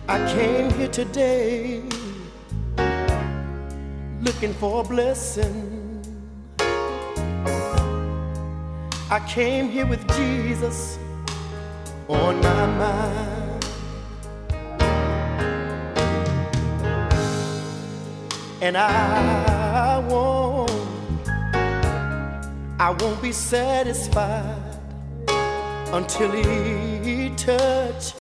I came here today looking for a blessing. I came here with Jesus on my mind, and I won't be satisfied until He touch